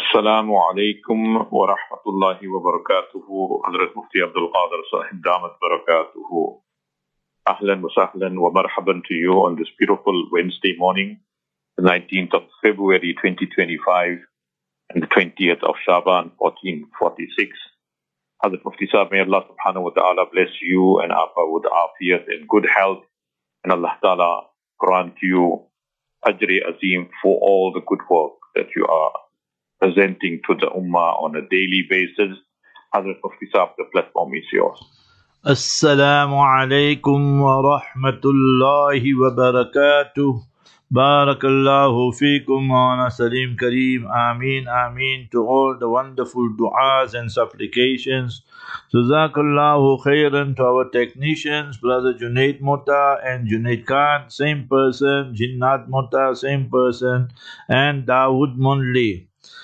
Assalamu alaikum wa rahmatullahi wa barakatuhu. Hazrat Mufti Abdul Qadir Sahib Damat Barakatuhu. Ahlan wa sahlan wa marhaban to you on this beautiful Wednesday morning, the 19th of February 2025 and the 20th of Shaban 1446. Hazrat Mufti Sahib, may Allah subhanahu wa ta'ala bless you and Afa with afiyat and good health, and Allah ta'ala grant you ajri azim for all the good work that you are presenting to the Ummah on a daily basis. Hazrat Mufti Sahib, the platform is yours. Assalamu alaikum wa rahmatullahi wa barakatuh. Barakallahu feekum wa Salim Kareem. Ameen, ameen to all the wonderful du'as and supplications. Jazakallahu khairan to our technicians, Brother Junaid Mota and Junaid Khan, same person, Jinnat Mota, same person, and Dawood Monli.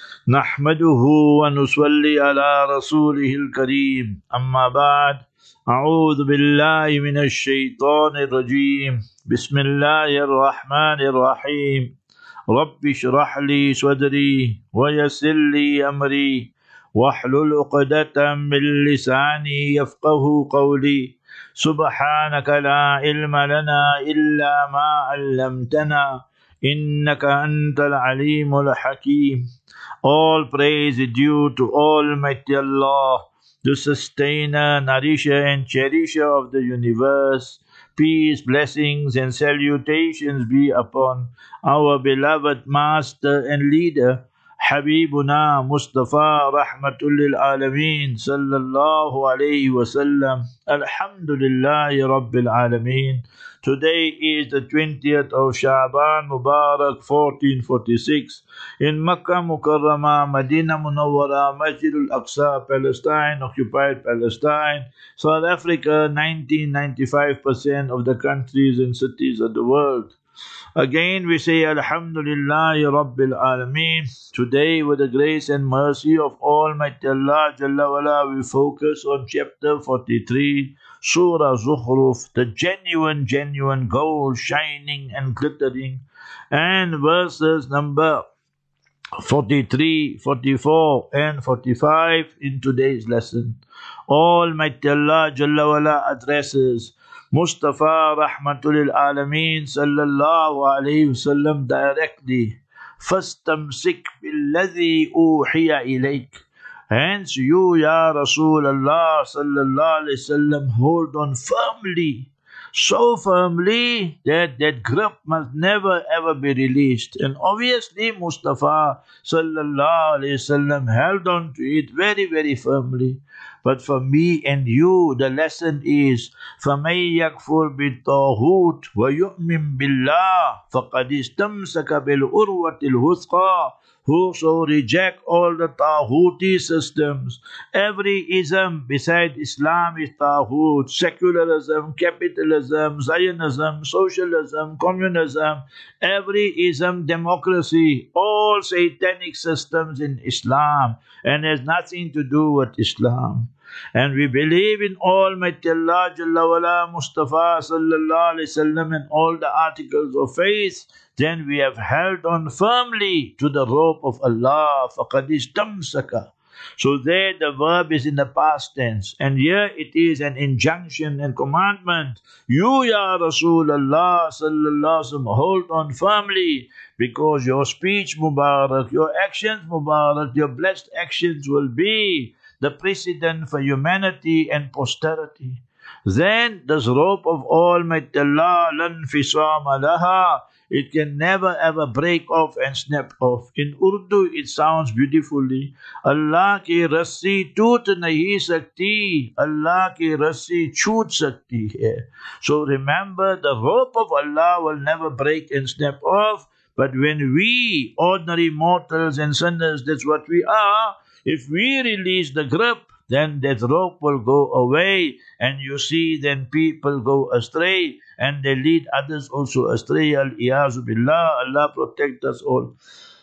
نحمده ونصلي على رسوله الكريم أما بعد أعوذ بالله من الشيطان الرجيم بسم الله الرحمن الرحيم رب اشرح لي صدري ويسر لي أمري واحلل عقدة من لساني يفقه قولي سبحانك لا علم لنا إلا ما علمتنا إنك أنت العليم الحكيم. All praise is due to Almighty Allah, the sustainer, nourisher and cherisher of the universe. Peace, blessings and salutations be upon our beloved master and leader, Habibuna Mustafa Rahmatul lil Alameen Sallallahu Alaihi Wasallam. Alhamdulillahi Rabbil Alameen. Today is the 20th of Shaban Mubarak 1446 in Makkah Mukarramah, Medina Munawwara, Masjid al-Aqsa, Palestine, occupied Palestine, South Africa, 95% of the countries and cities of the world. Again we say Alhamdulillahi Rabbil Alameen. Today with the grace and mercy of Almighty Allah Jalla wala, we focus on chapter 43, Surah Zukhruf, the genuine gold, shining and glittering, and verses number 43, 44 and 45 in today's lesson. Almighty Allah Jalla wala addresses Mustafa Rahmatul Alameen Sallallahu Alaihi Wasallam directly. Fastamsik billadhi uhiya ilayk. Hence you, Ya Rasulullah Sallallahu Alaihi Wasallam, hold on firmly, so firmly that that grip must never ever be released. And obviously Mustafa Sallallahu Alaihi Wasallam held on to it very, very firmly. But for me and you, the lesson is, فَمَن يَكْفُرْ بِالطَّاغُوتِ وَيُؤْمِن بِاللَّهِ فَقَدِ اسْتَمْسَكَ بِالْعُرْوَةِ الْوُثْقَى. Whoso reject all the Taghuti systems, every ism beside Islam is Taghut, secularism, capitalism, Zionism, socialism, communism, every ism, democracy, all satanic systems in Islam, and has nothing to do with Islam. And we believe in Almighty Allah Jalla wala, Mustafa Sallallahu Alaihi Wasallam and all the articles of faith. Then we have held on firmly to the rope of Allah. فَقَدْ اسْتَمْسَكَ. So there the verb is in the past tense, and here it is an injunction and commandment. You, Ya Rasulullah Sallallahu Alaihi Wasallam, hold on firmly, because your speech Mubarak, your actions Mubarak, your blessed actions will be the precedent for humanity and posterity. Then this rope of Almighty Allah, lan fisama laha, it can never ever break off and snap off. In Urdu it sounds beautifully, Allah ki rassi toot nahi sakti, Allah ki rassi choot sakti hai. So remember, the rope of Allah will never break and snap off. But when we, ordinary mortals and sinners, that's what we are, if we release the grip, then that rope will go away, and you see then people go astray, and they lead others also astray. Al-Iyazu Billah, Allah protect us all.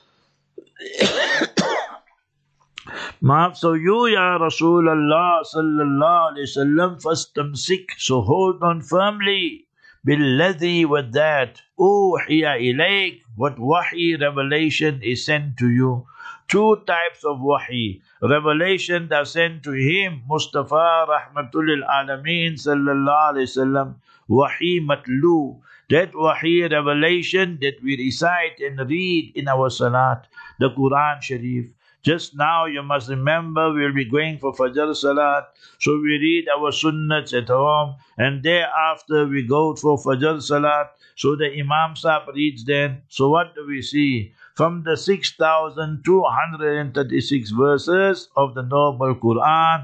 So you, Ya Rasulullah Sallallahu Alaihi Wasallam, fastamsik, so hold on firmly, Billadhi, with that, uhiya ilayk, what wahi revelation is sent to you. Two types of wahi. Revelation that sent to him, Mustafa Rahmatul Alameen Sallallahu Alaihi Wasallam, wahi matlu. That wahi revelation that we recite and read in our salat, the Quran Sharif. Just now you must remember we will be going for Fajr Salat. So we read our sunnats at home and thereafter we go for Fajr Salat. So the Imam Sahib reads then. So what do we see? From the 6,236 verses of the Noble Quran,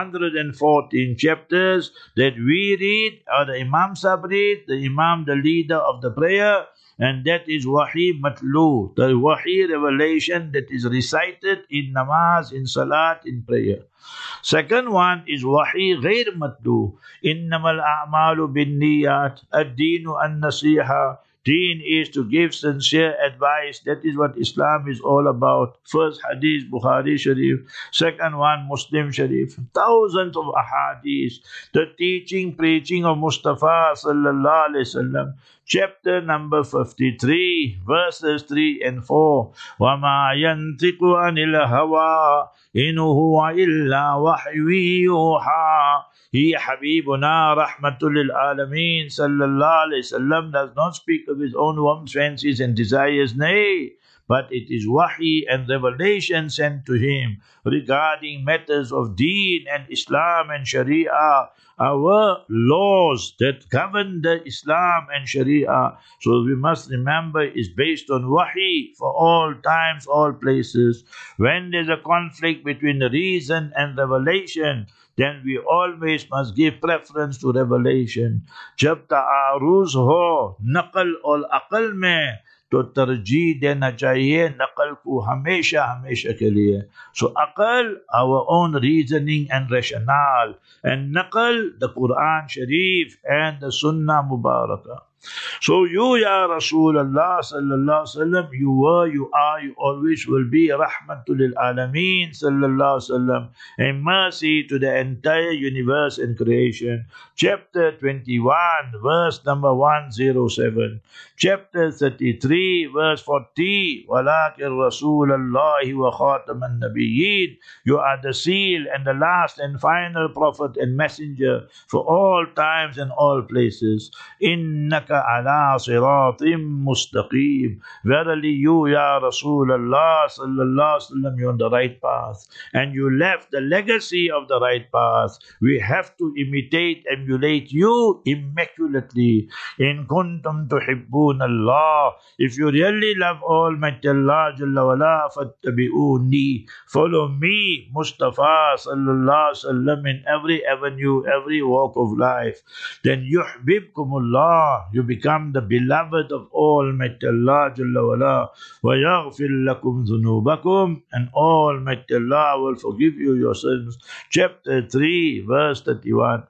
114 chapters that we read, or the Imam Sahib read, the Imam, the leader of the prayer, and that is wahi matlu, the wahi revelation that is recited in namaz, in salat, in prayer. Second one is wahi ghair matlu, innamal a'malu bin niyat, ad-deenu an-nasiha. Deen is to give sincere advice. That is what Islam is all about. First hadith, Bukhari Sharif. Second one, Muslim Sharif. Thousands of ahadith. The teaching, preaching of Mustafa Sallallahu Alaihi Wasallam. Chapter number 53, verses 3 and 4. وَمَا يَنْتِقُ عَنِ الْهَوَىٰ إِنْ هُوَ إِلَّا وَحْيٌ يُوحَىٰ. He, Habibuna Rahmatul Alameen Sallallahu Alaihi Wasallam, does not speak of his own whims, fancies and desires, nay, but it is wahi and revelation sent to him regarding matters of deen and Islam and Sharia, our laws that govern the Islam and Sharia. So we must remember is based on wahi for all times, all places. When there's a conflict between the reason and revelation, then we always must give preference to revelation. जब तारुज हो नकल और अकल में तो तरजीह देना चाहिए नकल को हमेशा हमेशा के लिए. So aqal, our own reasoning and rationale, and naqal, the Quran Sharif and the Sunnah Mubarakah. So you, Ya Rasulullah Sallallahu Alaihi Wasallam, you were, you are, you always will be Rahmatul Alameen Sallallahu Alaihi Wasallam, a mercy to the entire universe and creation. Chapter 21, verse number 107. Chapter 33, verse 40. Walakin Rasulallahi wa Khataman Nabiyyin. You are the seal and the last and final prophet and messenger for all times and all places. Innaka ala siratim mustaqim. Verily you, Ya Rasulullah Sallallahu Alaihi Wasallam, you're on the right path. And you left the legacy of the right path. We have to imitate, emulate you immaculately. In kuntum tuhibbun Allah. If you really love Almighty Allah Jalla wala, fattabi'uni. Follow me, Mustafa Sallallahu Alaihi Wasallam, in every avenue, every walk of life. Then yuhbibkumullah. You become the beloved of Almighty Allah Jalla wala. Wa yaghfir lakum dhunubakum. And Almighty Allah will forgive you your sins. Chapter 3, verse 31.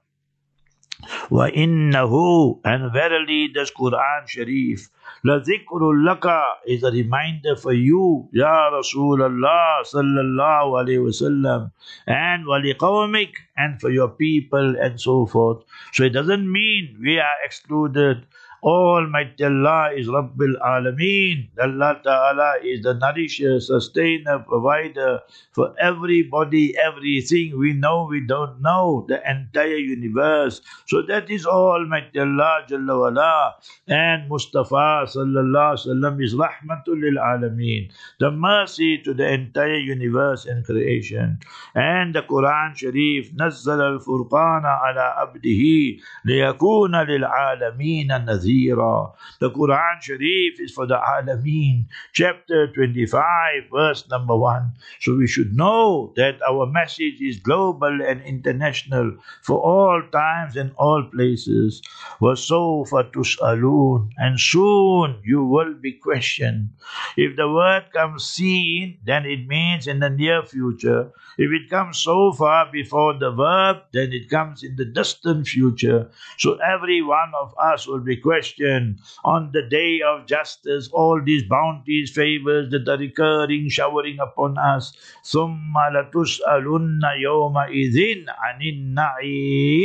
وَإِنَّهُ, and verily this Quran Sharif, لَذِكْرٌ لَكَ, is a reminder for you, Ya Rasulullah Sallallahu Alaihi Wasallam, and وَلِقَوْمِكَ, and for your people and so forth. So it doesn't mean we are excluded. Almighty Allah is Rabbil Alameen. Allah Ta'ala is the nourisher, sustainer, provider for everybody, everything. We know, we don't know, the entire universe. So that is Almighty Allah Jalla wala. And Mustafa Sallallahu Alaihi Wasallam is Rahmatul Lil Alameen, the mercy to the entire universe and creation. And the Quran Sharif, نزل الفرقان على عبده ليكون للعالمين نذيرا. The Quran Sharif is for the Alameen. Chapter 25, verse number 1. So we should know that our message is global and international for all times and all places. وَسَوْفَ تُسْأَلُونَ, and soon you will be questioned. If the word comes seen, then it means in the near future. If it comes so far before the verb, then it comes in the distant future. So every one of us will be questioned on the day of justice. All these bounties, favors that are recurring, showering upon us. ثُمَّ لَتُسْأَلُنَّ يَوْمَئِذٍ عَنِ النَّعِيمِ.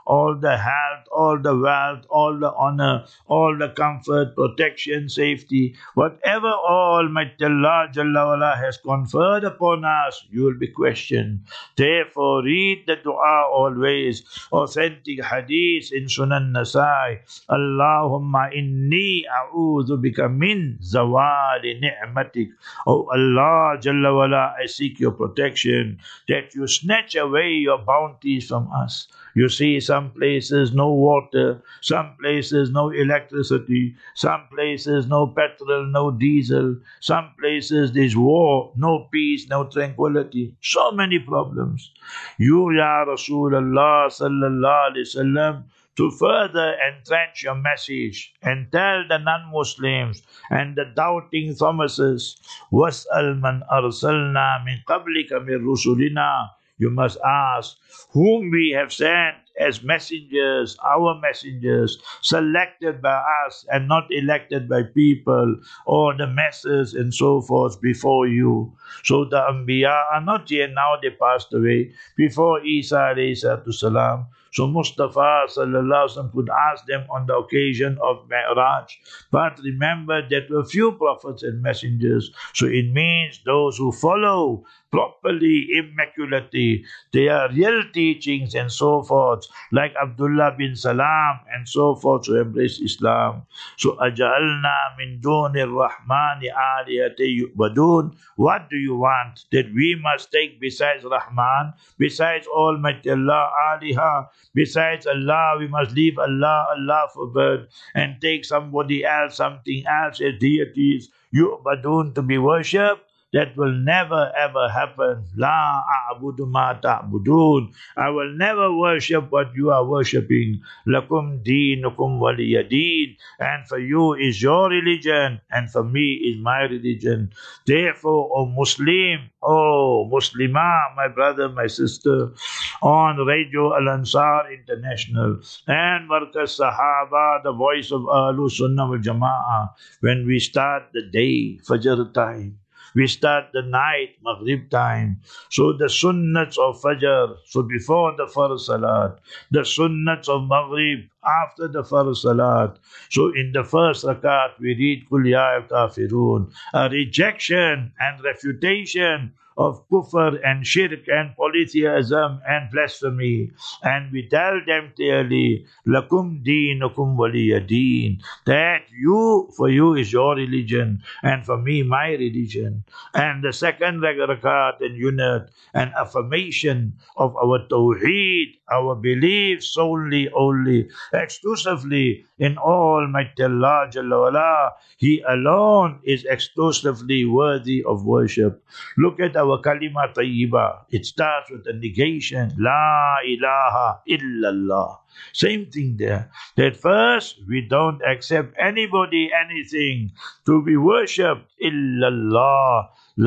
all the health, all the wealth, all the honor, all the comfort, protection, safety, whatever Almighty Allah Jalla wala has conferred upon us, you will be questioned. Therefore, read the dua always. Authentic hadith in Sunan Nasai. Allahumma inni a'udhu bika min zawali ni'matik. Oh Allah Jalla wala, I seek your protection, that you snatch away your bounties from us. You see, some places no water, some places no electricity, some places no petrol, no diesel, some places there's war, no peace, no tranquility. So many problems. You, Ya Rasulullah sallallahu alaihi wasallam, to further entrench your message and tell the non-Muslims and the doubting Thomases, وَاسْأَلْ مَنْ أَرْسَلْنَا مِنْ قَبْلِكَ مِنْ رُسُلِنَا. You must ask whom we have sent as messengers, our messengers, selected by us and not elected by people or the masses and so forth before you. So the Anbiya are not here now, they passed away before Isa alayhi salatu salam. So Mustafa sallallahu alaihi wasallam could ask them on the occasion of Mi'raj. But remember, there were few prophets and messengers. So it means those who follow properly, immaculately, their real teachings and so forth, like Abdullah bin Salam and so forth, to embrace Islam. So Aja'alna min dunir rahmani aliyate yu'badun. What do you want? That we must take besides Rahman, besides Almighty Allah, aliha, besides Allah, we must leave Allah, Allah forbid, and take somebody else, something else as deities, yu'badun, to be worshipped? That will never ever happen. La a'budu ma ta'budun. I will never worship what you are worshipping. Lakum deenukum waliyadeen. And for you is your religion, and for me is my religion. Therefore, O Muslim, O Muslimah, my brother, my sister, on Radio Al-Ansar International and Markaz Sahaba, the voice of Ahlus Sunnah wal Jama'ah, when we start the day, Fajr time, we start the night, Maghrib time. So the sunnats of Fajr, so before the Farz Salat, the sunnats of Maghrib, after the Farz Salat. So in the first rakat, we read Qul Ya Kafirun, a rejection and refutation of kufr and shirk and polytheism and blasphemy. And we tell them clearly, Lakum deenukum waliyadeen, that for you is your religion, and for me my religion. And the second rakat and unit, an affirmation of our tawheed, our belief solely, only, exclusively in Almighty Allah Jalla wala. He alone is exclusively worthy of worship. Look at our kalima tayyiba. It starts with a negation. La ilaha illallah. Same thing there. That first, we don't accept anybody, anything to be worshipped illallah.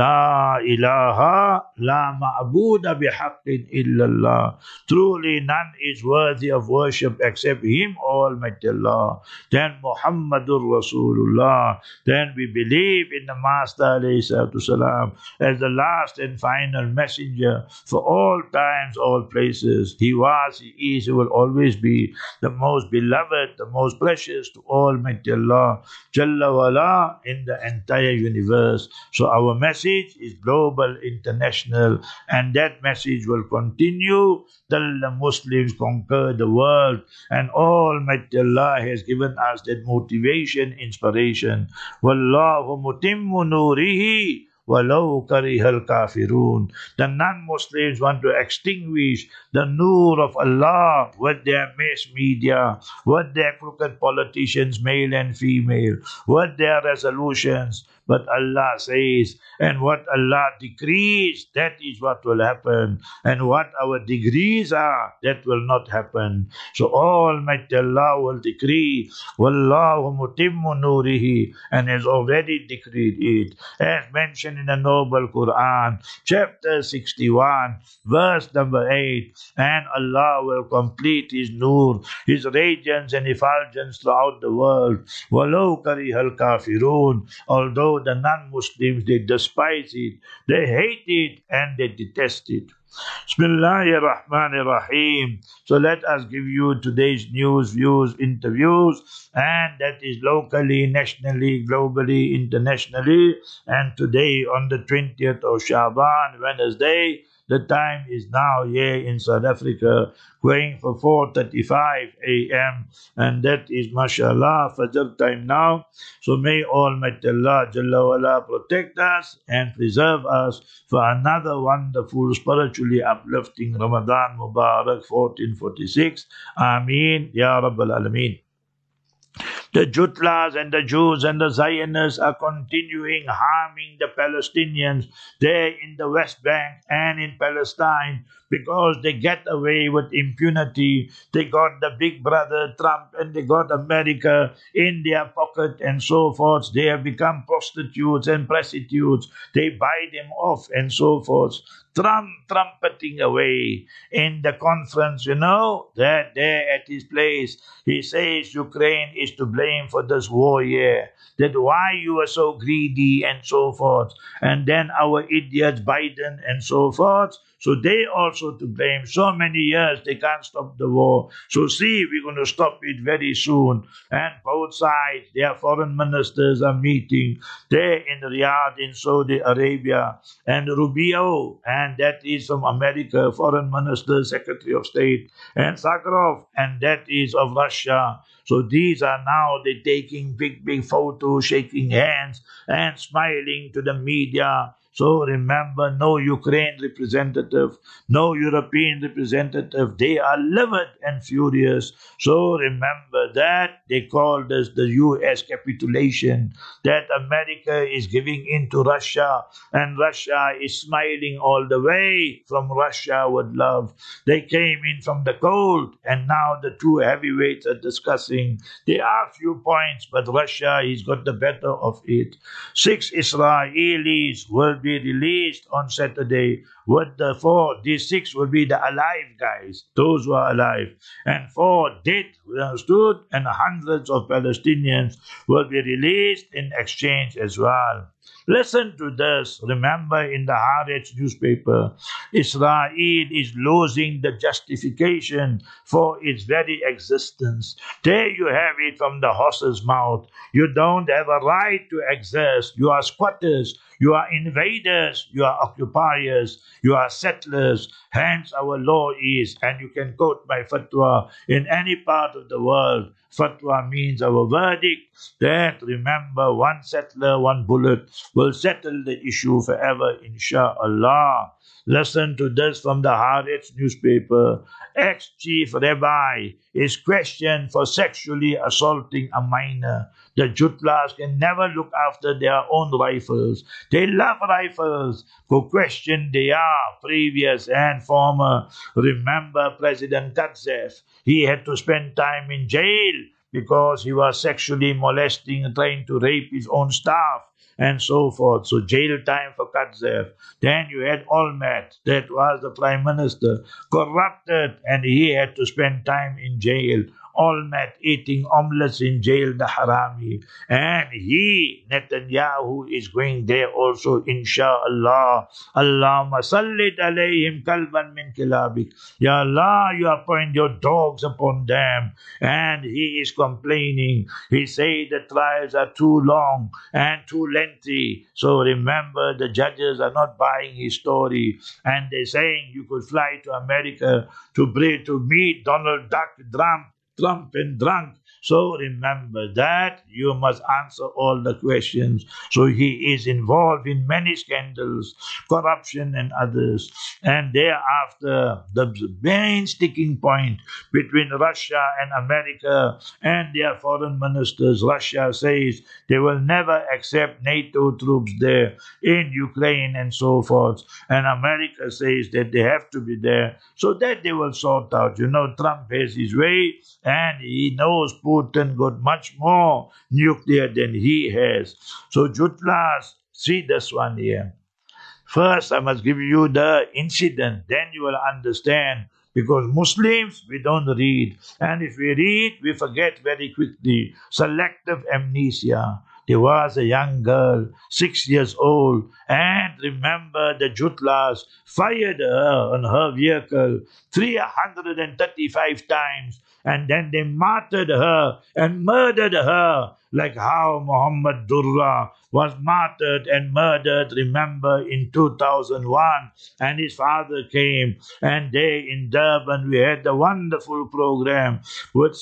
La ilaha, la ma'buda bihaqqin illallah. Truly none is worthy of worship except Him, Almighty Allah. Then Muhammadur Rasulullah. Then we believe in the Master alayhi salatu salam as the last and final messenger for all times, all places. He was, He is, He will always be the most beloved, the most precious to Almighty Allah Jalla wala in the entire universe. So our message is global, international, and that message will continue till the Muslims conquer the world. And Almighty Allah has given us that motivation, inspiration. Wallahu mutimmu nurihi walau karihal kafirun. The non-Muslims want to extinguish the nur of Allah with their mass media, with their crooked politicians, male and female, with their resolutions. But Allah says, and what Allah decrees, that is what will happen. And what our degrees are, that will not happen. So Almighty Allah will decree, Wallahu mutimmu nurihi, and has already decreed it. As mentioned in the Noble Quran, chapter 61, verse number 8, and Allah will complete His nur, His radiance and effulgence throughout the world. Walau karihal kafirun, although So the non-Muslims, they despise it, they hate it, and they detest it. Bismillahir Rahmanir Rahim. So let us give you today's news, views, interviews, and that is locally, nationally, globally, internationally. And today on the 20th of Shaban, Wednesday, the time is now here in South Africa, going for 4:35 a.m. and that is, mashallah, Fajr time now. So may Almighty Allah Jalla wala protect us and preserve us for another wonderful, spiritually uplifting Ramadan Mubarak 1446. Ameen, Ya Rabbal Alameen. The Jutlas and the Jews and the Zionists are continuing harming the Palestinians there in the West Bank and in Palestine because they get away with impunity. They got the big brother Trump and they got America in their pocket and so forth. They have become prostitutes and prostitutes. They buy them off and so forth. Trump trumpeting away in the conference, that there at his place, he says Ukraine is to blame for this war here, that why you are so greedy and so forth. And then our idiots, Biden and so forth, so they also to blame. So many years they can't stop the war. So see, we're going to stop it very soon. And both sides, their foreign ministers are meeting there in Riyadh in Saudi Arabia. And Rubio, and that is from America, Foreign Minister, Secretary of State, and Sakharov, and that is of Russia. So these are now they taking big photos, shaking hands, and smiling to the media. So remember, no Ukraine representative, no European representative. They are livid and furious. So remember that they called this the U.S. capitulation, that America is giving in to Russia, and Russia is smiling all the way from Russia with love. They came in from the cold, and now the two heavyweights are discussing. There are few points, but Russia has got the better of it. 6 Israelis will be released on Saturday. With the 4, these 6 will be the alive guys, those who are alive, and 4 dead, understood, and hundreds of Palestinians will be released in exchange as well. Listen to this. Remember, in the Haaretz newspaper, Israel is losing the justification for its very existence. There you have it from the horse's mouth. You don't have a right to exist. You are squatters. You are invaders. You are occupiers. You are settlers. Hence our law is, and you can quote my fatwa in any part of the world. Fatwa means our verdict that, remember, one settler, one bullet will settle the issue forever, insha'Allah. Listen to this from the Haaretz newspaper. Ex-chief rabbi is questioned for sexually assaulting a minor. The Jutlas can never look after their own rifles. They love rifles. Go question their previous and former. Remember President Kadzev. He had to spend time in jail because he was sexually molesting and trying to rape his own staff and so forth. So jail time for Kadzev. Then you had Olmert, that was the prime minister, corrupted, and he had to spend time in jail. Olmert eating omelets in jail, the harami. And he, Netanyahu, is going there also, insha'Allah. Allahumma sallit alayhim kalban min kilabik. Ya Allah, you appoint your dogs upon them. And he is complaining. He said the trials are too long and too lengthy. So remember, the judges are not buying his story. And they're saying you could fly to America to meet Donald Duck, Trump and drunk. So remember that you must answer all the questions. So he is involved in many scandals, corruption and others. And thereafter, the main sticking point between Russia and America and their foreign ministers, Russia says they will never accept NATO troops there in Ukraine and so forth. And America says that they have to be there so that they will sort out. Trump has his way and he knows Putin got much more nuclear than he has. So Jutlas, see this one here. First, I must give you the incident, then you will understand. Because Muslims, we don't read. And if we read, we forget very quickly. Selective amnesia. there was a young girl, 6 years old, and remember the Jutlas fired her on her vehicle 335 times, and then they martyred her and murdered her, like how Muhammad Durra was martyred and murdered, remember, in 2001, and his father came, and there in Durban we had the wonderful program with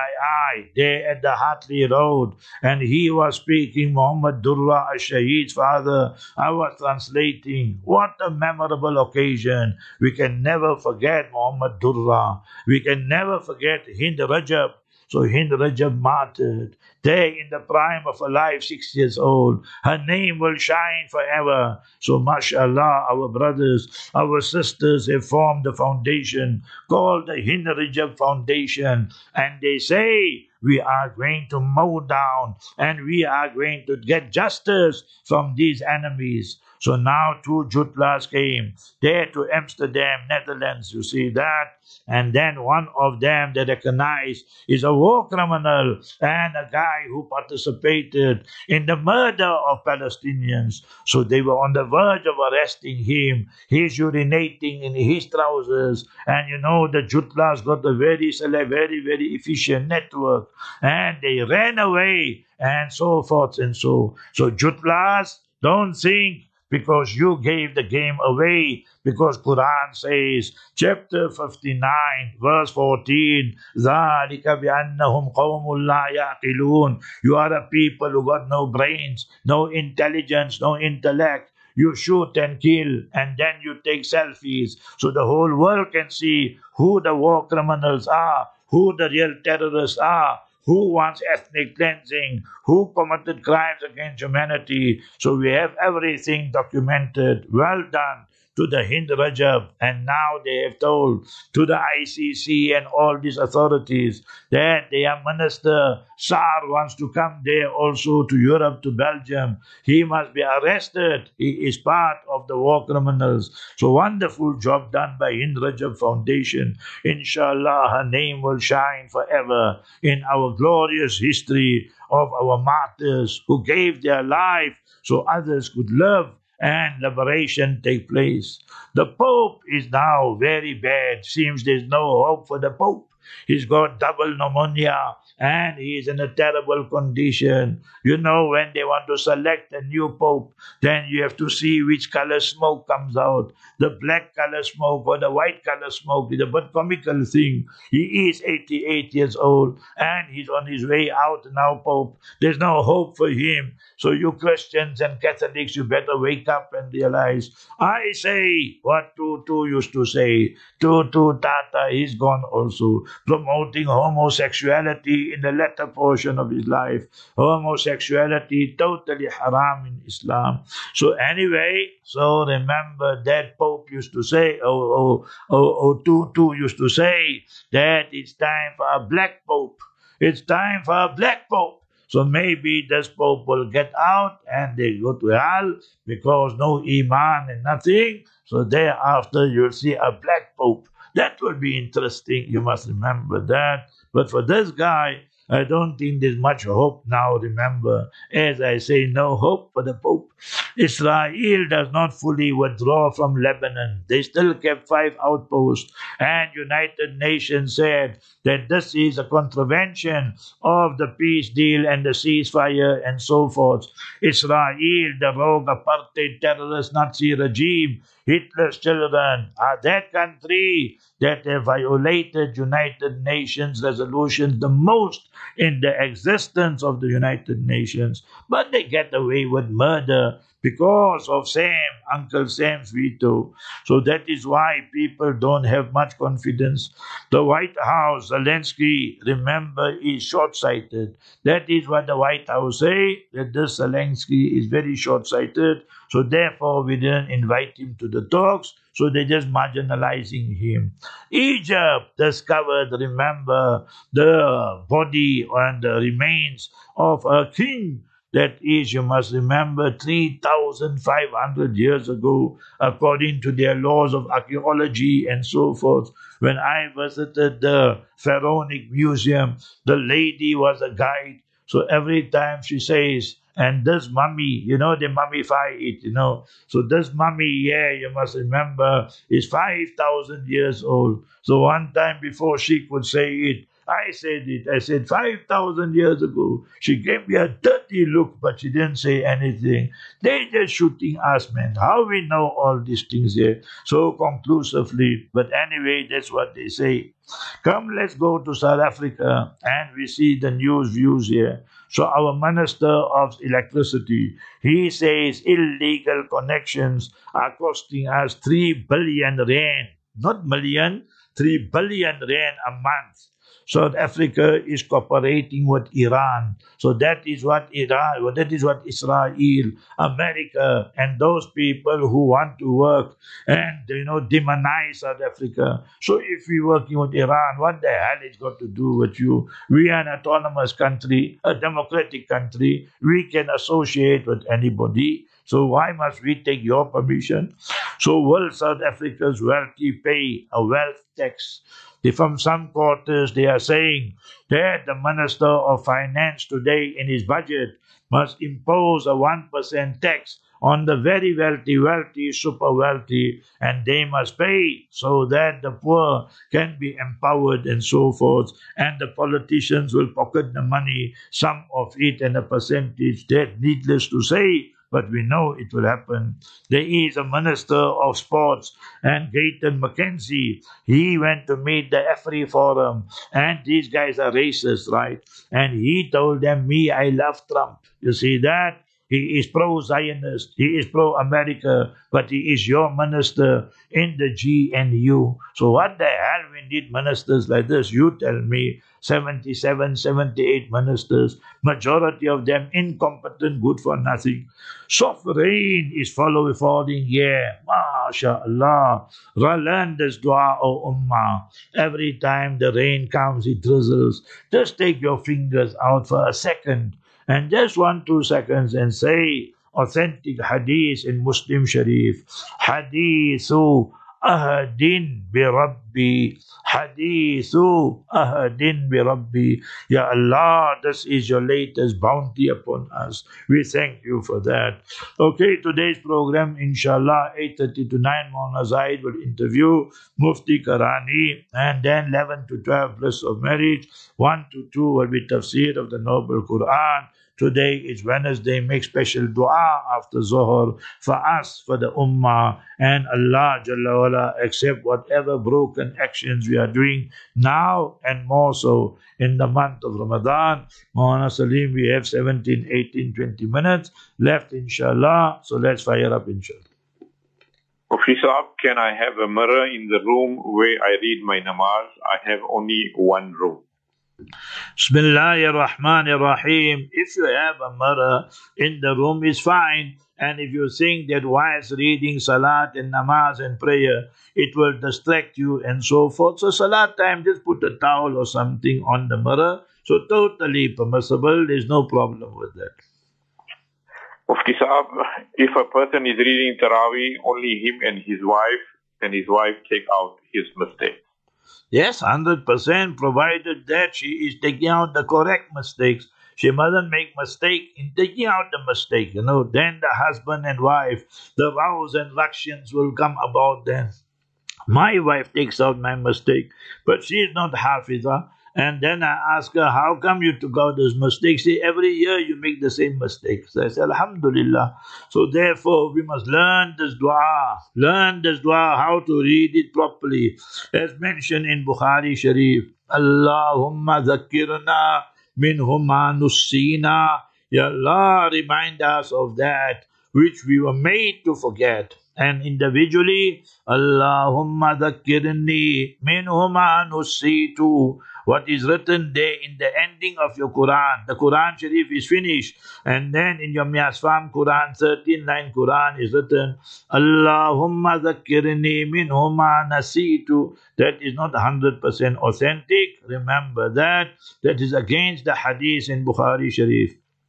CII there at the Hartley Road, and he was speaking, Muhammad Durra al-Shaheed's father. I was translating. What a memorable occasion. We can never forget Muhammad Durra. We can never forget Hind Rajab. So Hind Rajab martyred there in the prime of her life, 6 years old. Her name will shine forever. So mashallah, our brothers, our sisters have formed a foundation called the Hind Rajab Foundation. And they say, we are going to mow down and we are going to get justice from these enemies. So now two Jutlas came there to Amsterdam, Netherlands. You see that? And then one of them they recognized is a war criminal and a guy who participated in the murder of Palestinians. So they were on the verge of arresting him. He's urinating in his trousers. And you know, the Jutlas got a very, very efficient network. And they ran away and so forth and so. So Jutlas, don't think because you gave the game away, because Quran says, chapter 59, verse 14, ذَلِكَ بِأَنَّهُمْ قَوْمٌ لَا يَعْقِلُونَ. You are a people who got no brains, no intelligence, no intellect. You shoot and kill, and then you take selfies, so the whole world can see who the war criminals are, who the real terrorists are, who wants ethnic cleansing, who committed crimes against humanity. So we have everything documented. Well done to the Hind Rajab, and now they have told to the ICC and all these authorities that their minister Saar wants to come there also to Europe, to Belgium. He must be arrested. He is part of the war criminals. So wonderful job done by Hind Rajab Foundation. Inshallah, her name will shine forever in our glorious history of our martyrs who gave their life so others could live and liberation take place. The Pope is now very bad. Seems there's no hope for the Pope. He's got double pneumonia and he's in a terrible condition. You know, when they want to select a new Pope, then you have to see which color smoke comes out. The black color smoke or the white color smoke is a but comical thing. He is 88 years old and he's on his way out now, Pope. There's no hope for him. So you Christians and Catholics, you better wake up and realize. I say what Tutu used to say. Tutu Tata is gone also, promoting homosexuality in the latter portion of his life. Homosexuality totally haram in Islam. So anyway, so remember that Pope used to say, Tutu used to say that it's time for a black Pope. It's time for a black Pope. So maybe this Pope will get out and they go to hell because no Iman and nothing. So thereafter you'll see a black Pope. That will be interesting. You must remember that. But for this guy, I don't think there's much hope now. Remember, as I say, no hope for the Pope. Israel does not fully withdraw from Lebanon. They still kept 5 outposts. And United Nations said that this is a contravention of the peace deal and the ceasefire and so forth. Israel, the rogue apartheid terrorist Nazi regime, Hitler's children, are that country that have violated United Nations resolutions the most in the existence of the United Nations. But they get away with murder because of Uncle Sam's veto. So that is why people don't have much confidence. The White House, Zelensky, remember, is short-sighted. That is what the White House say, that this Zelensky is very short-sighted. So therefore, we didn't invite him to the talks. So they're just marginalizing him. Egypt discovered, remember, the body and the remains of a king. That is, you must remember, 3,500 years ago, according to their laws of archaeology and so forth. When I visited the Pharaonic Museum, the lady was a guide. So every time she says, And this mummy, they mummify it, So this mummy, you must remember, is 5,000 years old. So one time before she could say it, I said it. I said 5,000 years ago. She gave me a dirty look, but she didn't say anything. They just shooting us, man. How we know all these things here so conclusively? But anyway, that's what they say. Come, let's go to South Africa, and we see the news views here. So our Minister of Electricity, he says illegal connections are costing us 3 billion rand, not million, 3 billion rand a month. South Africa is cooperating with Iran. So that is what Israel, America, and those people who want to work and demonize South Africa. So if we're working with Iran, what the hell it's got to do with you? We are an autonomous country, a democratic country. We can associate with anybody. So why must we take your permission? So will South Africa's wealthy pay a wealth tax? From some quarters, they are saying that the Minister of Finance today in his budget must impose a 1% tax on the very wealthy, super wealthy, and they must pay so that the poor can be empowered and so forth, and the politicians will pocket the money, some of it and a percentage, that needless to say, but we know it will happen. There is a Minister of Sports, and Gayton McKenzie. He went to meet the AFRI Forum, and these guys are racist, right? And he told them, me, I love Trump. You see that? He is pro-Zionist, he is pro-America, but he is your minister in the GNU. So what the hell we need ministers like this? You tell me. 77, 78 ministers, majority of them incompetent, good for nothing. Soft rain is falling here. MashaAllah. Relentless dua, O Ummah. Every time the rain comes, it drizzles. Just take your fingers out for a second, and just 1-2 seconds, and say authentic hadith in Muslim Sharif. Hadithu ahadin bi Rabbi. Hadithu ahadin bi Rabbi. Ya Allah, this is your latest bounty upon us. We thank you for that. Okay, today's program, inshallah, 8:30 to 9, Maulana Zaid will interview Mufti Karani, and then 11 to 12, bliss of marriage. 1 to 2 will be tafsir of the Noble Quran. Today is Wednesday. Make special dua after Zohar for us, for the Ummah, and Allah Jalla wala accept whatever broken actions we are doing now, and more so in the month of Ramadan. Maulana Salim, we have 17, 18, 20 minutes left, inshallah. So let's fire up, inshallah. Mufti Saab, can I have a mirror in the room where I read my namaz? I have only one room. Bismillahir Rahmanir Rahim. If you have a mirror in the room, is fine. And if you think that whilst reading salat and namaz and prayer, it will distract you and so forth, so salat time, just put a towel or something on the mirror. So totally permissible. There's no problem with that. Mufti Saab, if a person is reading Taraweeh, only him and his wife, then his wife take out his mistake. Yes, 100%, provided that she is taking out the correct mistakes. She mustn't make mistake in taking out the mistake, Then the husband and wife, the rows and ructions will come about then. My wife takes out my mistake, but she is not Hafiza. And then I ask her, how come you took out those mistakes? See, every year you make the same mistakes. I say, Alhamdulillah. So therefore, we must learn this dua, how to read it properly. As mentioned in Bukhari Sharif, Allahumma zakirna minhuma nussina. Ya Allah, remind us of that which we were made to forget. And individually, Allahumma dhakkirni minhuma nussitu. What is written there in the ending of your Quran. The Quran Sharif is finished. And then in your Miasfam Quran, 13 line Quran is written, Allahumma dhakkirni minhuma nasitu. That is not 100% authentic. Remember that. That is against the hadith in Bukhari Sharif.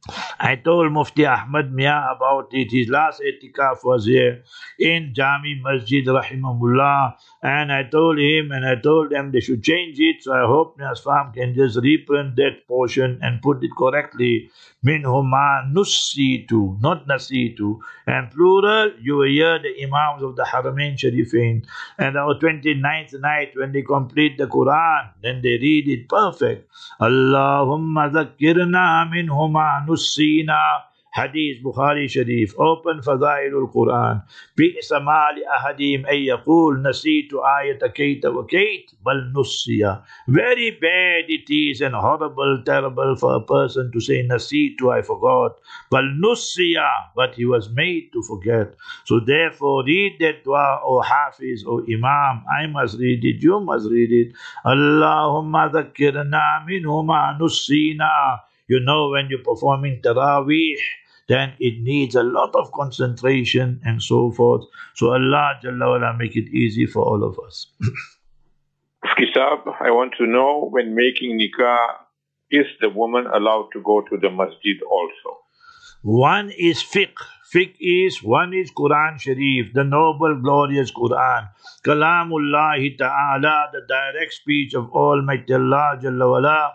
I told Mufti Ahmad Mia about it. His last itikaf was here in Jami Masjid Rahimahullah. And I told him and I told them they should change it. So I hope Nias Farm can just reprint that portion and put it correctly. Minhuma nussitu, not nasitu. And plural, you will hear the Imams of the Haramain Sharifain. And our 29th night, when they complete the Quran, then they read it perfect. Allahumma dhakkirna minhuma nussina. Hadith Bukhari Sharif. Open Fadailul Quran. بئس ما لأحدهم أن يقول نسيت آية كيت وكيت بل نسيا. Very bad it is and horrible, terrible for a person to say nasitu, I forgot. بل نسيا, but he was made to forget. So therefore read that dua, O Hafiz, O Imam. I must read it, you must read it. Allahumma dhakkirna minhuma nussina. You know, when you're performing Taraweeh, then it needs a lot of concentration and so forth. So Allah Jalla wala make it easy for all of us. Mufti Saab, I want to know, when making nikah, is the woman allowed to go to the masjid also? One is fiqh. One is Quran Sharif, the noble, glorious Quran. Kalamullahi Ta'ala, the direct speech of Almighty Allah Jalla wala.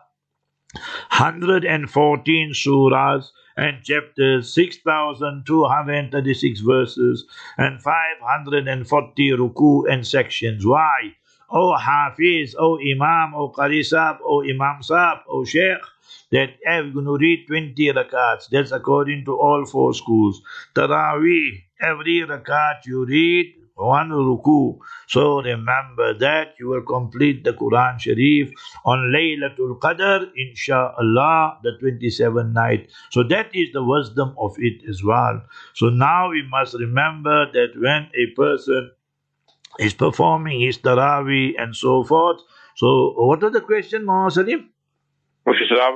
114 surahs and chapters, 6,236 verses, and 540 ruku and sections. Why? O Hafiz, O Imam, O Qari Sahab, O Imam Sahab, O Sheikh, that I'm going to read 20 rakats. That's according to all four schools. Taraweeh, every rakat you read, one ruku. So remember that you will complete the Quran Sharif on Laylatul Qadr, inshallah, the 27th night. So that is the wisdom of it as well. So now we must remember that when a person is performing his Taraweeh and so forth. So what was the question, Muhammad Salim? Mufti Saab,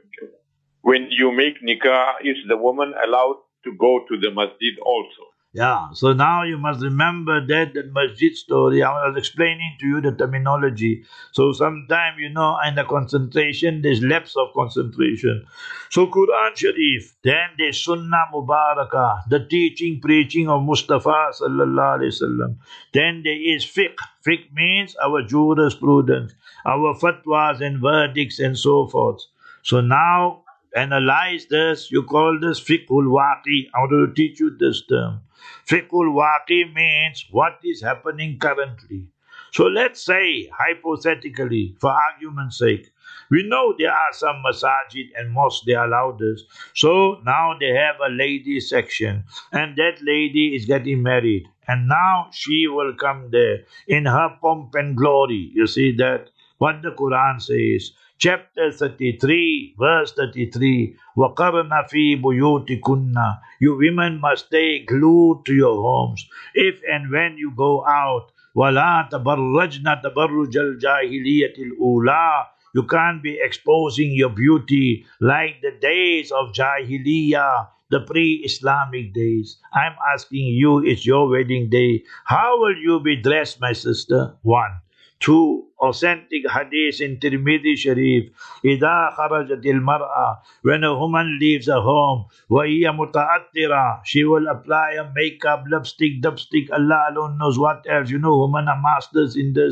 when you make nikah, is the woman allowed to go to the masjid also? Yeah, so now you must remember that masjid story. I was explaining to you the terminology. So sometimes, in the concentration, there's lapse of concentration. So Quran Sharif, then there's Sunnah Mubarakah, the teaching, preaching of Mustafa Sallallahu Alaihi Wasallam. Then there is fiqh. Fiqh means our jurisprudence, our fatwas and verdicts and so forth. So now, analyze this. You call this fiqhul waqi. I want to teach you this term. Fiqhul waqi means what is happening currently. So let's say, hypothetically, for argument's sake, we know there are some masajid and mosques, they allow this. So now they have a lady section, and that lady is getting married. And now she will come there in her pomp and glory. You see that? What the Quran says. Chapter 33, verse 33. وَقَرْنَ فِي بُيُوتِكُنَّ. You women must stay glued to your homes. If and when you go out, وَلَا تَبَرَّجْنَ تَبَرُّجَ الْجَاهِلِيَّةِ الْأُولَىٰ. You can't be exposing your beauty like the days of Jahiliyyah, the pre-Islamic days. I'm asking you, it's your wedding day. How will you be dressed, my sister? 1. 2. Authentic hadith in Tirmidhi Sharif. إِذَا خَرَجَتِ الْمَرْأَةِ. When a woman leaves her home, وَهِيَ مُتَأَطِّرَةٌ. She will apply a makeup, lipstick, dipstick, Allah alone knows what else. Women are masters in this,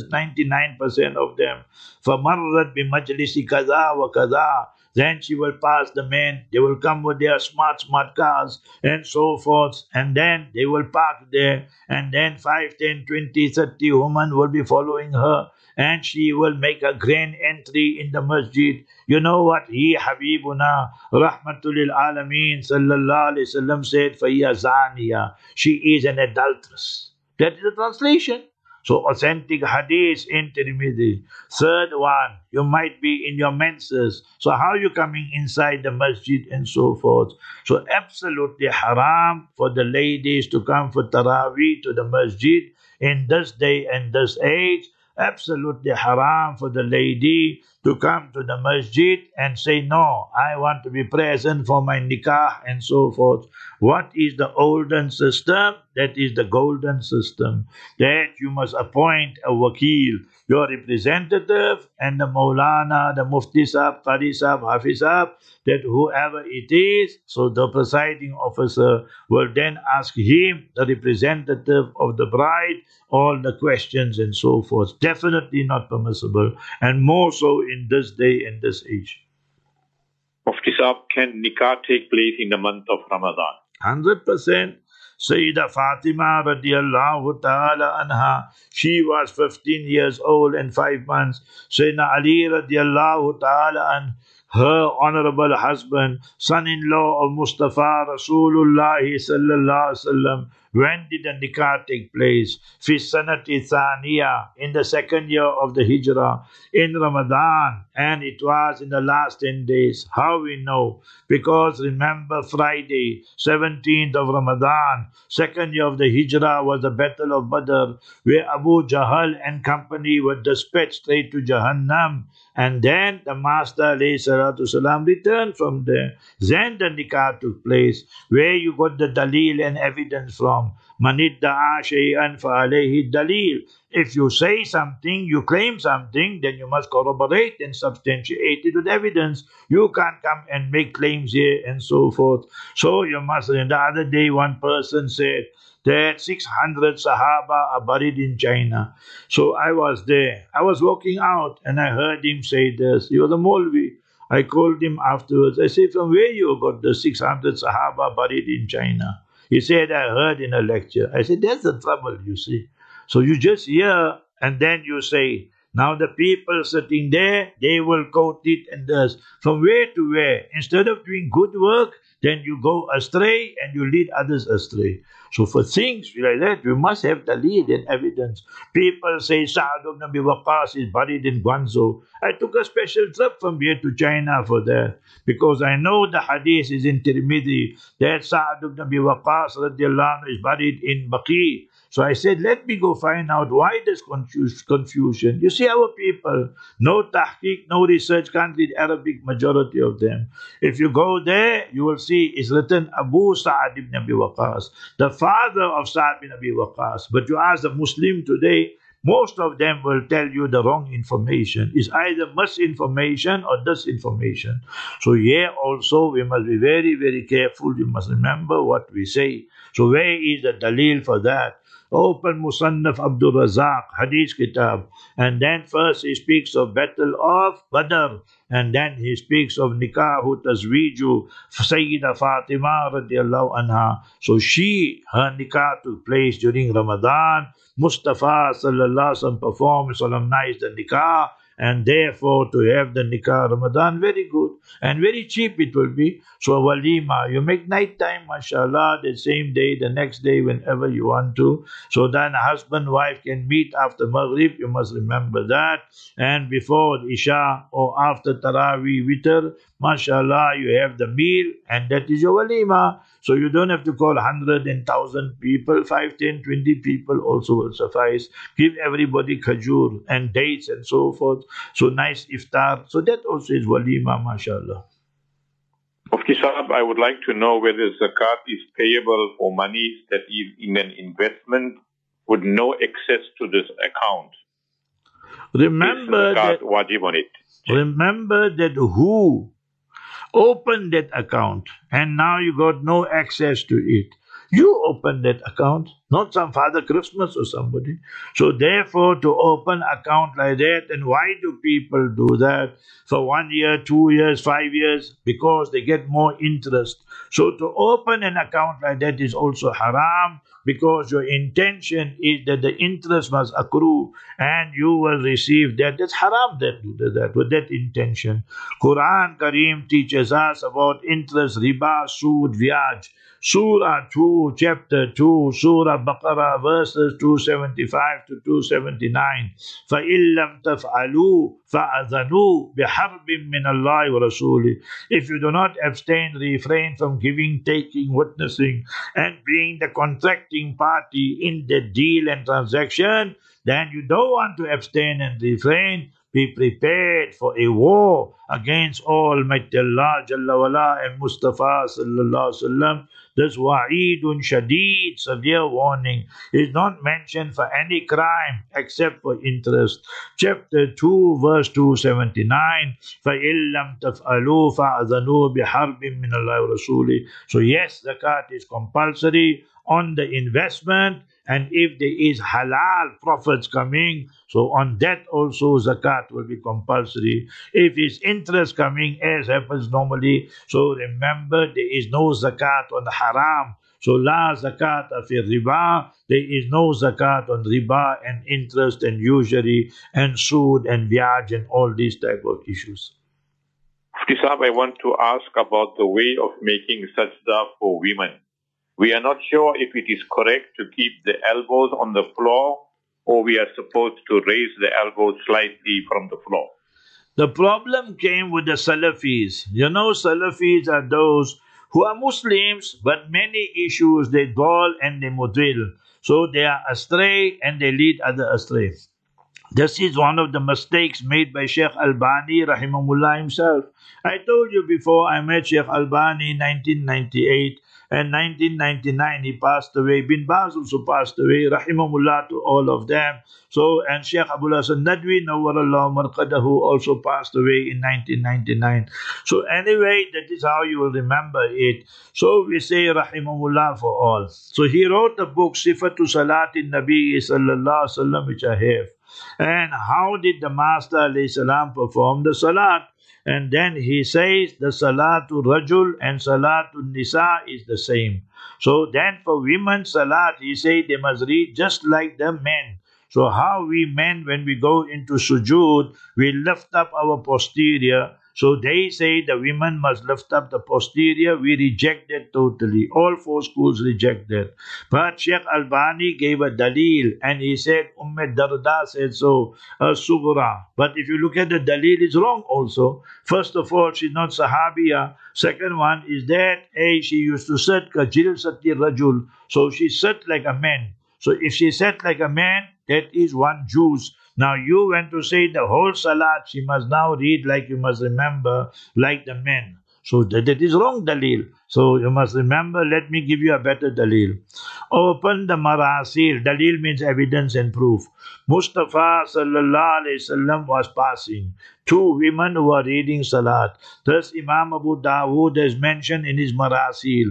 99% of them. فَمَرَّتْ بِمَجْلِسِ كَذَا وَكَذَا. Then she will pass the men. They will come with their smart cars and so forth. And then they will park there. And then 5, 10, 20, 30 women will be following her. And she will make a grand entry in the masjid. You know what he, Habibuna, Rahmatul Alameen, Sallallahu Alaihi Wasallam said, فَهِيَ زَانِيَةٌ. She is an adulteress. That is the translation. So authentic hadith in Tirmidhi. Third one, you might be in your menses. So how are you coming inside the masjid and so forth? So absolutely haram for the ladies to come for Taraweeh to the masjid in this day and this age. Absolutely haram for the lady to come to the masjid and say, no, I want to be present for my nikah and so forth. What is the olden system? That is the golden system. That you must appoint a wakil, your representative, and the Maulana, the Mufti Sahib, Qari Sahib, Hafiz Sahib, that whoever it is, so the presiding officer will then ask him, the representative of the bride, all the questions and so forth. Definitely not permissible, and more so in this day and this age. Mufti Sahib, can nikah take place in the month of Ramadan? 100%. Sayyidah Fatima radiallahu ta'ala anha, she was 15 years old and 5 months. Sayyidina Ali radiallahu ta'ala anha, her honorable husband, son-in-law of Mustafa Rasulullah sallallahu alaihi wasallam. When did the nikah take place? Fi sanati thaniya, in the second year of the hijrah, in Ramadan, and it was in the last 10 days. How we know? Because remember Friday, 17th of Ramadan, second year of the hijrah, was the battle of Badr, where Abu Jahl and company were dispatched straight to Jahannam. And then the Master ﷺ returned from there. Then the nikah took place. Where you got the dalil and evidence from? Manidda'a shay'an fa'alayhi dalil. If you say something, you claim something, then you must corroborate and substantiate it with evidence. You can't come and make claims here and so forth. So you must. And the other day, one person said that 600 Sahaba are buried in China. So I was there. I was walking out and I heard him say this. He was a Maulvi. I called him afterwards. I said, from where you got the 600 Sahaba buried in China? He said, I heard in a lecture. I said, that's the trouble, you see. So you just hear and then you say. Now the people sitting there, they will quote it and this. From where to where? Instead of doing good work, then you go astray and you lead others astray. So for things like that, we must have the lead and evidence. People say Sa'ad ibn Abi Waqqas is buried in Guangzhou. I took a special trip from here to China for that, because I know the hadith is in Tirmidhi that Sa'ad ibn Abi Waqqas radiallahu anhu is buried in Baqi. So I said, let me go find out why there's confusion. You see, our people, no tahqiq, no research, can't read Arabic, majority of them. If you go there, you will see it's written Abu Sa'ad ibn Abi Waqqas, the father of Sa'ad ibn Abi Waqqas. But you ask the Muslim today, most of them will tell you the wrong information. It's either misinformation or disinformation. So here also we must be very, very careful. We must remember what we say. So where is the dalil for that? Open Musannaf Abdul Razak, Hadith Kitab. And then first he speaks of Battle of Badr. And then he speaks of Nikahu Tazwiju, Sayyidah Fatima radiallahu anha. So her nikah took place during Ramadan. Mustafa sallallahu alaihi wasallam performed, solemnized the nikah. And therefore, to have the nikah Ramadan, very good. And very cheap it will be. So, walima, you make night time, mashallah, the same day, the next day, whenever you want to. So then husband, wife can meet after Maghrib, you must remember that. And before Isha or after Taraweeh, Witr, mashallah, you have the meal, and that is your walima. So you don't have to call 100 and 1,000 people, 5, 10, 20 people also will suffice. Give everybody khajur and dates and so forth. So nice iftar. So that also is walima, mashallah. Mufti Sahib, I would like to know whether zakat is payable for money that is in an investment with no access to this account. Remember that, wajib on it. Remember that who opened that account and now you got no access to it. You open that account, not some Father Christmas or somebody. So therefore, to open account like that, and why do people do that? For 1 year, 2 years, 5 years? Because they get more interest. So to open an account like that is also haram, because your intention is that the interest must accrue and you will receive that. That's haram that do that with that intention. Quran Kareem teaches us about interest, riba, sood, vyaj. Surah 2, chapter 2, Surah Baqarah, verses 275 to 279. فَإِن لَمْ تَفْعَلُوا فَأَذَنُوا بِحَرْبٍ مِّنَ اللَّهِ وَرَسُولِهِ. If you do not abstain, refrain from giving, taking, witnessing, and being the contracting party in the deal and transaction, then you don't want to abstain and refrain, be prepared for a war against Almighty Allah Jalla wala and Mustafa sallallahu alaihi wasallam. This wa'idun shadeed, severe warning, is not mentioned for any crime except for interest. Chapter 2, verse 279. فَإِن لَمْ تَفْعَلُوا فَأَذَنُوا بِحَرْبٍ مِّنَ اللَّهِ وَرَسُولِهِ. So yes, zakat is compulsory on the investment, and if there is halal profits coming, so on that also zakat will be compulsory. If it's interest coming, as happens normally, so remember there is no zakat on haram. So la zakat fi riba, there is no zakat on riba and interest and usury and sood and viaj and all these type of issues. Mufti Sahab, I want to ask about the way of making sajda for women. We are not sure if it is correct to keep the elbows on the floor, or we are supposed to raise the elbows slightly from the floor. The problem came with the Salafis. You know, Salafis are those who are Muslims, but many issues they dwell and they mudil. So they are astray and they lead others astray. This is one of the mistakes made by Sheikh Albani rahimahullah himself. I told you before, I met Sheikh Albani in 1998. And 1999 he passed away. Bin Baz also passed away, rahimahullah to all of them. So, and Sheikh Abul Hasan Nadwi Nawwarallahu Marqadahu also passed away in 1999. So anyway, that is how you will remember it. So we say rahimahullah for all. So he wrote a book, Sifatu Salatin Nabi Sallallahu Alaihi Wasallam, which I have. And how did the Master alayhi salam perform the salat? And then he says the Salatul Rajul and Salatul Nisa is the same. So then for women Salat, he says they must read just like the men. So how we men, when we go into sujood, we lift up our posterior. So they say the women must lift up the posterior. We reject that totally. All four schools reject that. But Sheikh Albani gave a dalil and he said Darda said so, Sughra. But if you look at the dalil, it's wrong also. First of all, she's not Sahabiya. Second one is that she used to sit Kajil Sati Rajul. So she sat like a man. So if she sat like a man, that is one Jews. Now you went to say the whole salat, she must now read like you must remember, like the men. So that is wrong dalil. So you must remember, let me give you a better dalil. Open the marasil. Dalil means evidence and proof. Mustafa sallallahu alayhi wasallam was passing. Two women who were reading salat. Thus Imam Abu Dawood has mentioned in his marasil.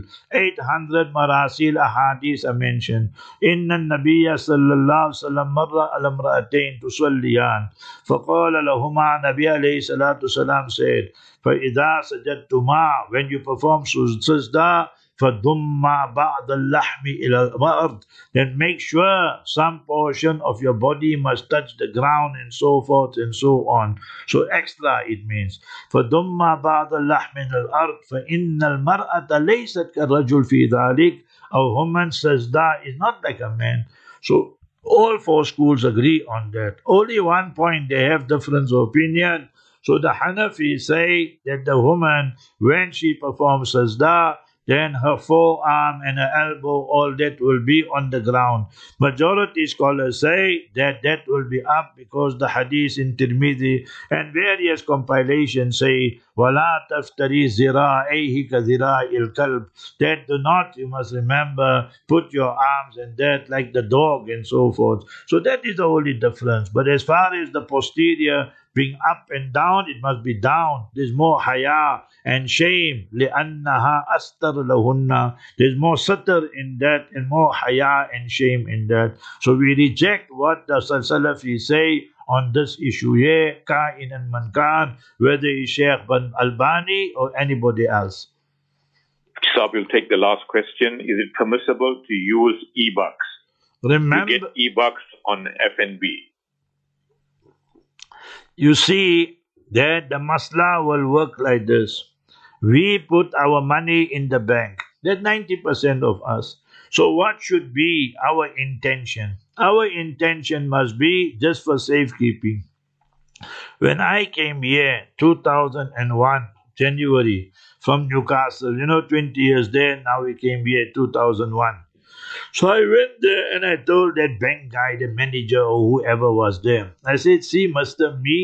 800 marasil ahadith are mentioned. Inna nabiyya sallallahu alayhi wasallam marra al-amra'atayn tusalliyan. Faqala lahuma, Nabi alayhi salatu salam said, فَإِذَا سَجَدْتُمَا, when you perform sajda, فَضُمَّا بَعْضَ اللَّحْمِ إِلَى الْأَرْضِ, then make sure some portion of your body must touch the ground and so forth and so on. So extra it means. فَضُمَّا بَعْضَ اللَّحْمِ إِلَى الْأَرْضِ فَإِنَّ الْمَرْأَةَ لَيْسَتْ كَالرَّجُلِ فِي ذَلِكَ. A woman's sajda is not like a man. So all four schools agree on that. Only one point they have difference of opinion. So the Hanafi say that the woman, when she performs sajda, then her forearm and her elbow, all that will be on the ground. Majority scholars say that that will be up because the hadith in Tirmidhi and various compilations say, وَلَا تَفْتَرِي زِرَاعَيْهِ كَذِرَاءِ الْكَلْبِ, that do not, you must remember, put your arms and that like the dog and so forth. So that is the only difference. But as far as the posterior being up and down, it must be down. There's more haya and shame. لِأَنَّهَا أَسْتَرْ لَهُنَّ. There's more satr in that and more haya and shame in that. So we reject what the Salafis say on this issue here, Ka'in and Mankan, whether it's Sheikh Bin Albani or anybody else. So we'll take the last question. Is it permissible to use e-bucks? Remember, You get e-bucks on FNB. You see that the masla will work like this. We put our money in the bank. That's 90% of us. So what should be our intention? Our intention must be just for safekeeping. When I came here, 2001, January, from Newcastle, 20 years there, now we came here 2001. So I went there and I told that bank guy, the manager or whoever was there, I said, see, Master, me,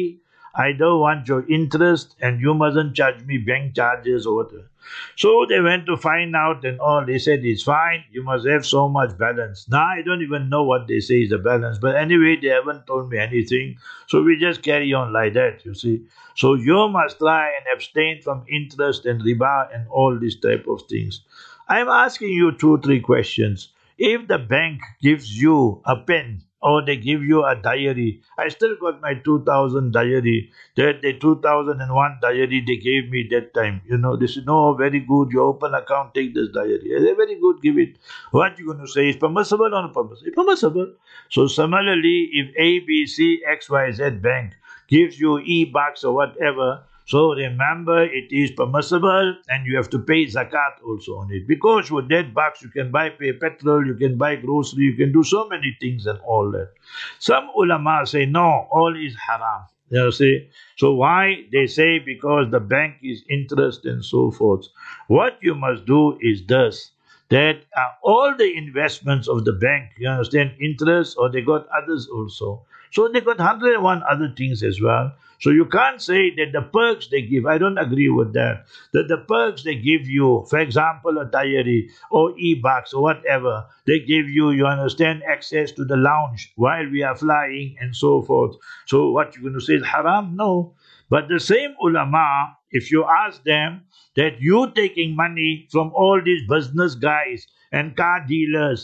I don't want your interest and you mustn't charge me bank charges or whatever. So they went to find out and all. They said it's fine. You must have so much balance. Now I don't even know what they say is the balance. But anyway, they haven't told me anything. So we just carry on like that, you see. So you must try and abstain from interest and riba and all these type of things. I'm asking you 2, 3 questions. If the bank gives you a pen or they give you a diary, I still got my 2000 diary, that the 2001 diary they gave me that time. They said, no, very good, you open account, take this diary. I said, very good, give it. What you going to say? Is permissible or not permissible? It's permissible. So similarly, if ABC XYZ bank gives you e-bucks or whatever, so remember, it is permissible and you have to pay zakat also on it. Because with that bucks, you can pay petrol, you can buy grocery, you can do so many things and all that. Some ulama say, no, all is haram. You see? So why? They say because the bank is interest and so forth. What you must do is this, that all the investments of the bank, you understand, interest, or they got others also. So they got 101 other things as well. So you can't say that the perks they give, I don't agree with that. That the perks they give you, for example, a diary or e-bucks or whatever, they give you, you understand, access to the lounge while we are flying and so forth. So what you're going to say is haram? No. But the same ulama, if you ask them that you taking money from all these business guys and car dealers,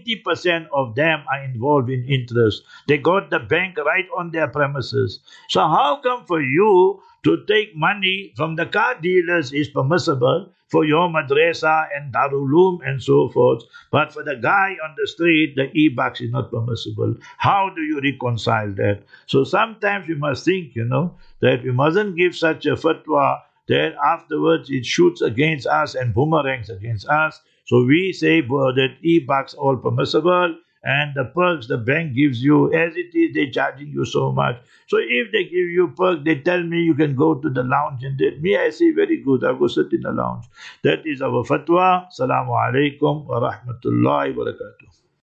90% of them are involved in interest. They got the bank right on their premises. So how come for you to take money from the car dealers is permissible for your madrasa and Darul Uloom and so forth, but for the guy on the street, the e-bucks is not permissible? How do you reconcile that? So sometimes we must think, that we mustn't give such a fatwa that afterwards it shoots against us and boomerangs against us. So we say that e-bucks all permissible, and the perks the bank gives you, as it is, they're charging you so much. So if they give you perk, they tell me you can go to the lounge and that. Me, I say, very good, I'll go sit in the lounge. That is our fatwa. Assalamu alaikum wa rahmatullahi wa barakatuh.